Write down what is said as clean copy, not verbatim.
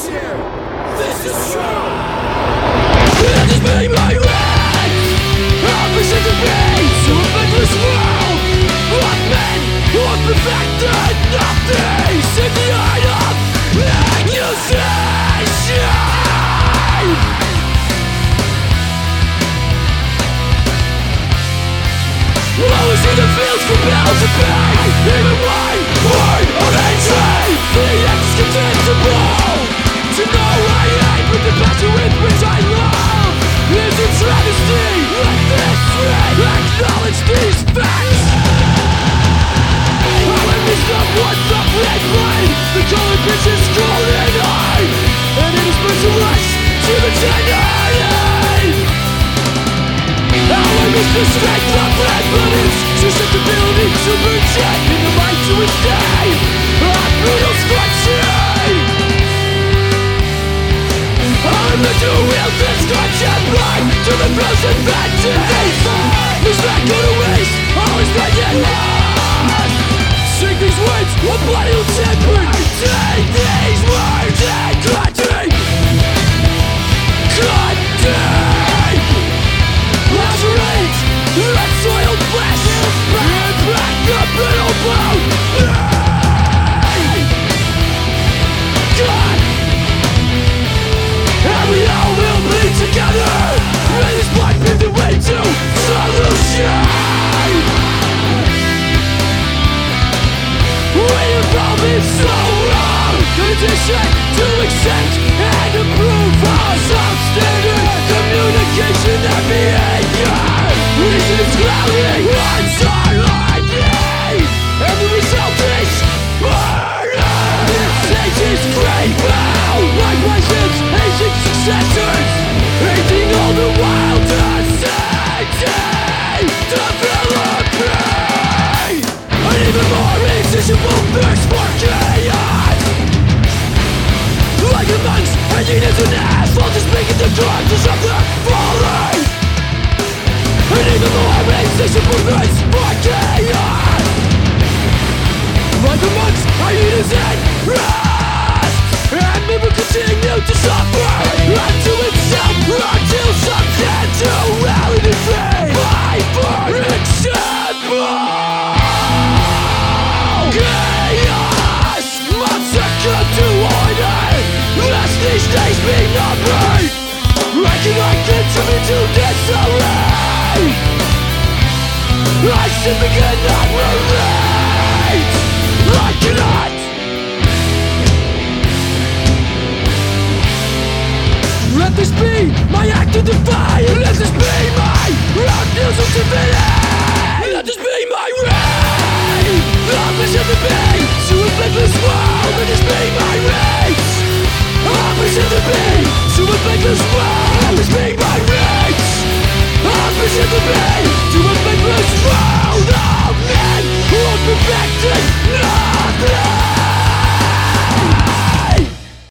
here. This is true. Let this be my rent. I'll present the pain to a thankless world of men who have perfected nothing in the art of accusation. Always in the fields compelled to pay. Even my word of hatred, the act is contemptible. To know I hate with the passion with which I love is a travesty. Let this thread acknowledge these facts. I have missed up what's up red line. The color bitch is golden eye, and it is merciless to the tenor. How I miss the strength of red bullets, susceptibility to project in the mind to withstand a brutal scorching. I'm the to wield this scorching blood to the frozen vengeance. Is that go to waste? All is not yet lost. Sing these words, one bloody will temper. Take these words and cutting. Lacerate that soiled flesh and back the brittle bone. God, and we all will bleed together. And this blood paved the way to solution. We have all been so wrong. Condition to accept and approve our substandard communication and behavior. Reason is clouding, uncertainty, and the result is murder. This is great now, likewise its aging successors, hating all the while decency, developing an even more insatiable thirst for chaos. Like a monks hanging into an asphalt, just making the corpses of their falling. And even more insatiable thirst for chaos. Like the monks hanging in rest, and we will continue to suffer unto itself, until some sensuality fades by for example. Chaos must succumb to order, lest these days be numbered. I cannot continue to disarray. I simply cannot relate. I cannot. Let this be my act of defiance. Let this be my refusal to be. Let this be my